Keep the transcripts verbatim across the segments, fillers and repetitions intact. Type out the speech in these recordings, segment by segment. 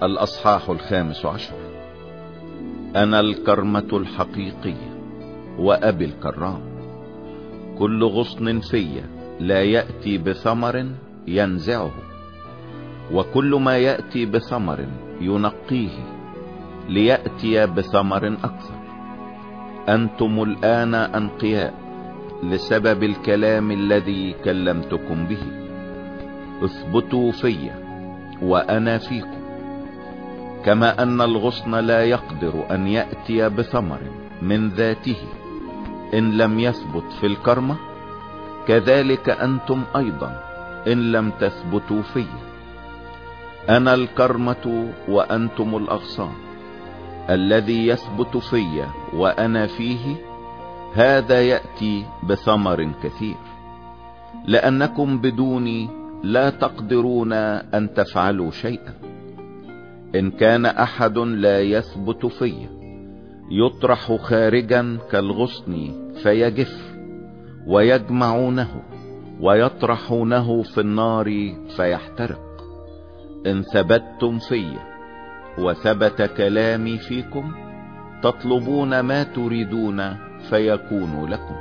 الأصحاح الخامس عشر. أنا الكرمة الحقيقية وأبي الكرام. كل غصن في لا يأتي بثمر ينزعه، وكل ما يأتي بثمر ينقيه ليأتي بثمر أكثر. أنتم الآن أنقياء لسبب الكلام الذي كلمتكم به. اثبتوا في وأنا فيكم. كما أن الغصن لا يقدر أن يأتي بثمر من ذاته إن لم يثبت في الكرمة، كذلك أنتم أيضا إن لم تثبتوا في. أنا الكرمة وأنتم الأغصان. الذي يثبت في وأنا فيه هذا يأتي بثمر كثير، لأنكم بدوني لا تقدرون أن تفعلوا شيئا. إن كان أحد لا يثبت في يطرح خارجا كالغصن فيجف، ويجمعونه ويطرحونه في النار فيحترق. إن ثبتتم في وثبت كلامي فيكم تطلبون ما تريدون فيكون لكم.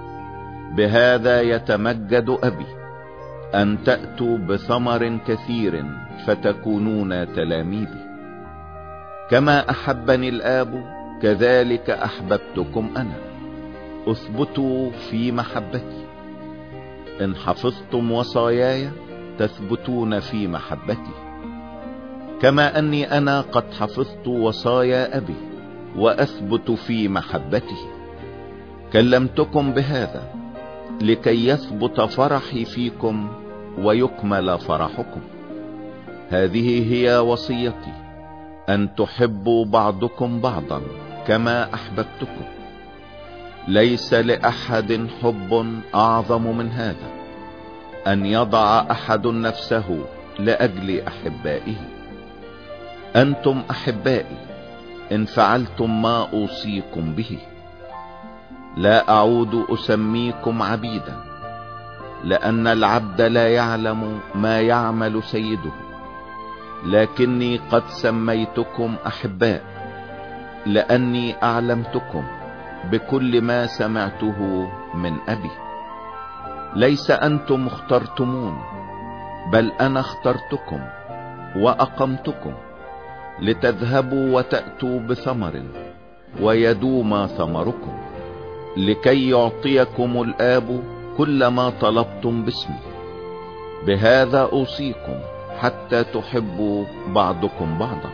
بهذا يتمجد أبي، أن تأتوا بثمر كثير فتكونون تلاميذي. كما أحبني الآب كذلك أحببتكم أنا. اثبتوا في محبتي. إن حفظتم وصاياي تثبتون في محبتي، كما أني أنا قد حفظت وصايا أبي وأثبت في محبته. كلمتكم بهذا لكي يثبت فرحي فيكم ويكمل فرحكم. هذه هي وصيتي، أن تحبوا بعضكم بعضا كما أحببتكم. ليس لأحد حب أعظم من هذا، أن يضع أحد نفسه لأجل أحبائه. أنتم أحبائي إن فعلتم ما أوصيكم به. لا أعود أسميكم عبيدا، لأن العبد لا يعلم ما يعمل سيده، لكني قد سميتكم أحباء، لأني أعلمتكم بكل ما سمعته من أبي. ليس أنتم اخترتمون، بل أنا اخترتكم وأقمتكم لتذهبوا وتأتوا بثمر ويدوم ثمركم، لكي يعطيكم الآب كل ما طلبتم باسمي. بهذا أوصيكم حتى تحبوا بعضكم بعضا.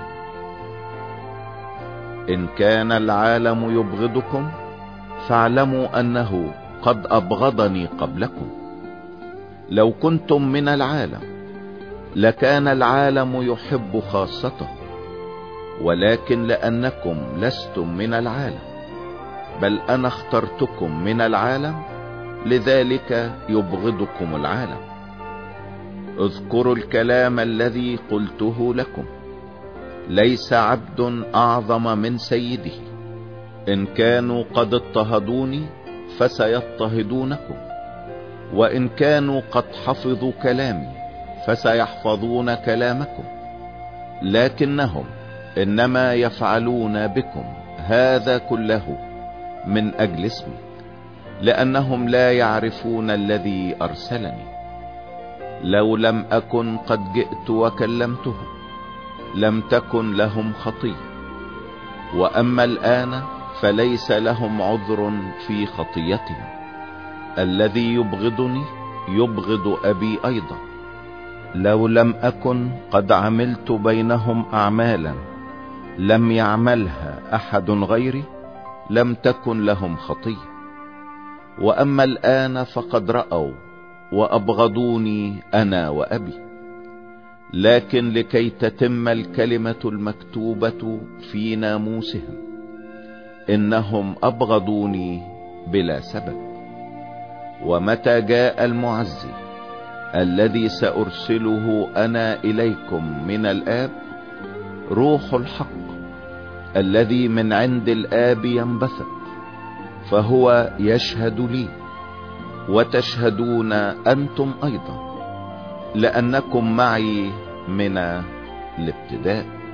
إن كان العالم يبغضكم فاعلموا أنه قد أبغضني قبلكم. لو كنتم من العالم لكان العالم يحب خاصته، ولكن لأنكم لستم من العالم بل أنا اخترتكم من العالم، لذلك يبغضكم العالم. اذكروا الكلام الذي قلته لكم. ليس عبد أعظم من سيده. إن كانوا قد اضطهدوني فسيضطهدونكم، وإن كانوا قد حفظوا كلامي فسيحفظون كلامكم. لكنهم إنما يفعلون بكم هذا كله من أجل اسمي، لأنهم لا يعرفون الذي أرسلني. لو لم أكن قد جئت وكلمتهم لم تكن لهم خطية، وأما الآن فليس لهم عذر في خطيتهم. الذي يبغضني يبغض أبي أيضا. لو لم أكن قد عملت بينهم أعمالا لم يعملها أحد غيري لم تكن لهم خطية. وأما الآن فقد رأوا وأبغضوني أنا وأبي. لكن لكي تتم الكلمة المكتوبة في ناموسهم، إنهم أبغضوني بلا سبب. ومتى جاء المعزي الذي سأرسله أنا إليكم من الآب، روح الحق الذي من عند الآب ينبثق، فهو يشهد لي، وتشهدون أنتم أيضا، لأنكم معي من الابتداء.